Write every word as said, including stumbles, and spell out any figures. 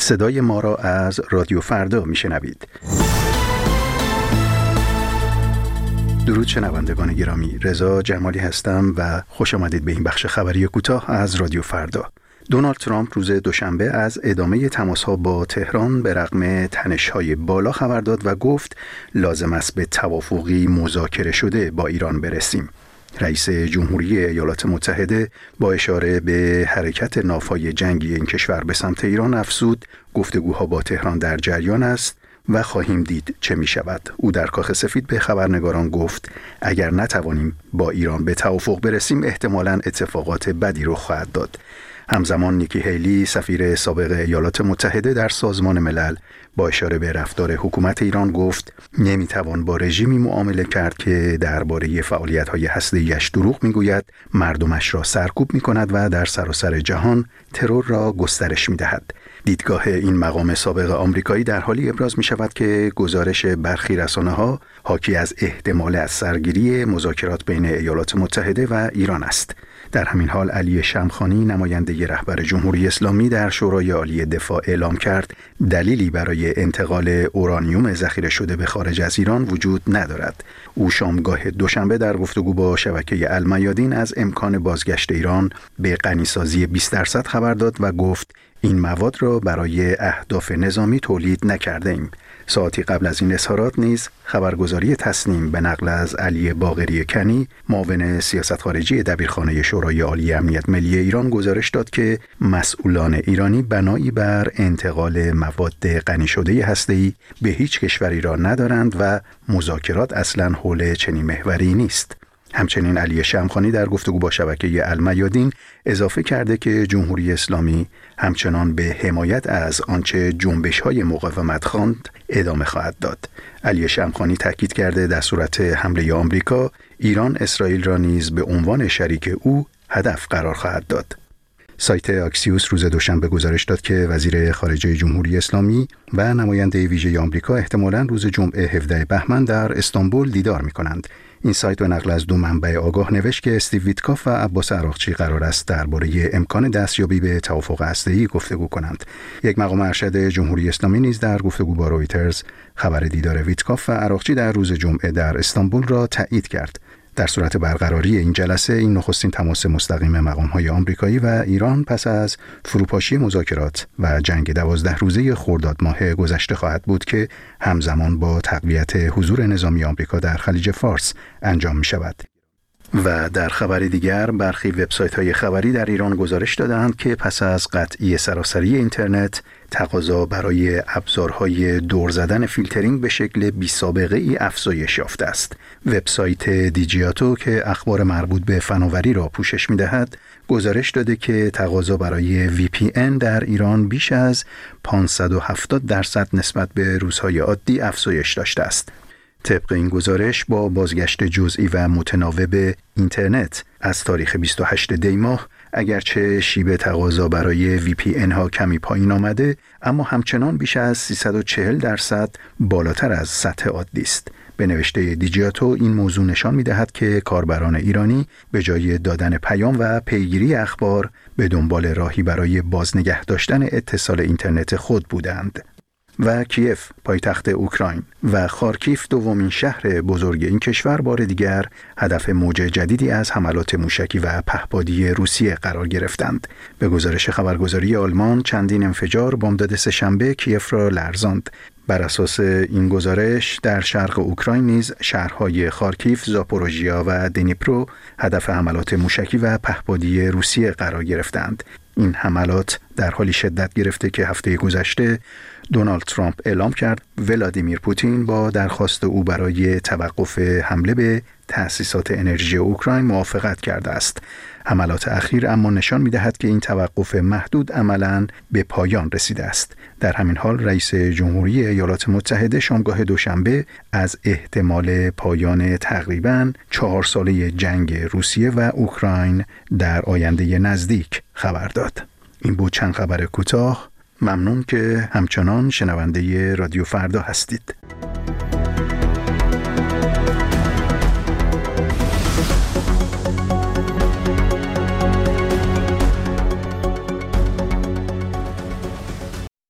صدای ما را از رادیو فردا میشنوید. درود شنوندگان گرامی، رضا جمالی هستم و خوش آمدید به این بخش خبری کوتاه از رادیو فردا. دونالد ترامپ روز دوشنبه از ادامه تماس‌ها با تهران به رغم تنش‌های بالا خبر داد و گفت لازم است به توافقی مذاکره شده با ایران برسیم. رئیس جمهوری ایالات متحده با اشاره به حرکت ناوهای جنگی این کشور به سمت ایران افزود گفتگوها با تهران در جریان است و خواهیم دید چه می شود. او در کاخ سفید به خبرنگاران گفت اگر نتوانیم با ایران به توافق برسیم احتمالاً اتفاقات بدی رخ خواهد داد. همزمان نیکی هیلی سفیر سابق ایالات متحده در سازمان ملل با اشاره به رفتار حکومت ایران گفت نمیتوان با رژیمی معامله کرد که درباره فعالیت‌های هسته‌ایش دروغ میگوید، مردمش را سرکوب میکند و در سراسر جهان ترور را گسترش میدهد. دیدگاه این مقام سابق آمریکایی در حالی ابراز می شود که گزارش برخی رسانه‌ها حاکی از احتمال از سرگیری مذاکرات بین ایالات متحده و ایران است. در همین حال علی شمخانی نماینده رهبر جمهوری اسلامی در شورای عالی دفاع اعلام کرد دلیلی برای انتقال اورانیوم ذخیره شده به خارج از ایران وجود ندارد. او شامگاه دوشنبه در گفتگو با شبکه المیادین از امکان بازگشت ایران به غنیسازی بیست درصد خبر داد و گفت این مواد را برای اهداف نظامی تولید نکرده ایم. ساعتی قبل از این اظهارات نیز خبرگزاری تسنیم به نقل از علی باقری کنی معاون سیاست خارجی دبیرخانه شورای عالی امنیت ملی ایران گزارش داد که مسئولان ایرانی بنایی بر انتقال مواد غنی شده هسته‌ای به هیچ کشوری را ندارند و مذاکرات اصلاً حول چنین محوری نیست. همچنین علی شمخانی در گفتگو با شبکه المیادین اضافه کرده که جمهوری اسلامی همچنان به حمایت از آنچه جنبش‌های مقاومت خواند ادامه خواهد داد. علی شمخانی تاکید کرده در صورت حمله آمریکا ایران اسرائیل را نیز به عنوان شریک او هدف قرار خواهد داد. سایت آکسیوس روز دوشنبه گزارش داد که وزیر خارجه جمهوری اسلامی و نماینده ویژه آمریکا احتمالاً روز جمعه هفدهم بهمن در استانبول دیدار می‌کنند. این سایت به نقل از دو منبع آگاه نوشت که استیو ویتکاف و عباس عراقچی قرار است درباره امکان دستیابی به توافق هسته‌ای گفتگو کنند. یک مقام ارشد جمهوری اسلامی نیز در گفتگو با رویترز خبر دیدار ویتکاف و عراقچی در روز جمعه در استانبول را تایید کرد. در صورت برقراری این جلسه این نخستین تماس مستقیم مقام‌های آمریکایی و ایران پس از فروپاشی مذاکرات و جنگ دوازده روزه خرداد ماه گذشته خواهد بود که همزمان با تقویت حضور نظامی آمریکا در خلیج فارس انجام می‌شود. و در خبری دیگر برخی وبسایت‌های خبری در ایران گزارش دادند که پس از قطعی سراسری اینترنت تقاضا برای ابزارهای دور زدن فیلترینگ به شکل بی‌سابقه‌ای افزایش یافته است. وبسایت دیجیاتو که اخبار مربوط به فناوری را پوشش می‌دهد، گزارش داده که تقاضا برای وی پی ان در ایران بیش از پانصد و هفتاد درصد نسبت به روزهای عادی افزایش داشته است. طبق این گزارش با بازگشت جزئی و متناوب اینترنت از تاریخ بیست و هشتم دی ماه اگرچه شیب تقاضا برای وی پی ان ها کمی پایین آمده، اما همچنان بیش از سیصد و چهل درصد بالاتر از سطح عادی است. به نوشته دیجیاتو این موضوع نشان می‌دهد که کاربران ایرانی به جای دادن پیام و پیگیری اخبار به دنبال راهی برای بازنگه داشتن اتصال اینترنت خود بودند. و کیف پایتخت اوکراین و خارکیف دومین شهر بزرگ این کشور بار دیگر هدف موج جدیدی از حملات موشکی و پهپادی روسیه قرار گرفتند. به گزارش خبرگزاری آلمان چندین انفجار بامداد سه‌شنبه کیف را لرزاند. بر اساس این گزارش در شرق اوکراین نیز شهرهای خارکیف، زاپوروژیا و دنیپرو هدف حملات موشکی و پهپادی روسیه قرار گرفتند. این حملات در حالی شدت گرفته که هفته گذشته دونالد ترامپ اعلام کرد ولادیمیر پوتین با درخواست او برای توقف حمله به تأسیسات انرژی اوکراین موافقت کرده است. حملات اخیر اما نشان می‌دهد که این توقف محدود عملاً به پایان رسیده است. در همین حال رئیس جمهوری ایالات متحده شامگاه دوشنبه از احتمال پایان تقریباً چهار ساله جنگ روسیه و اوکراین در آینده نزدیک خبر داد. این بود چند خبر کوتاه. ممنون که همچنان شنونده رادیو فردا هستید.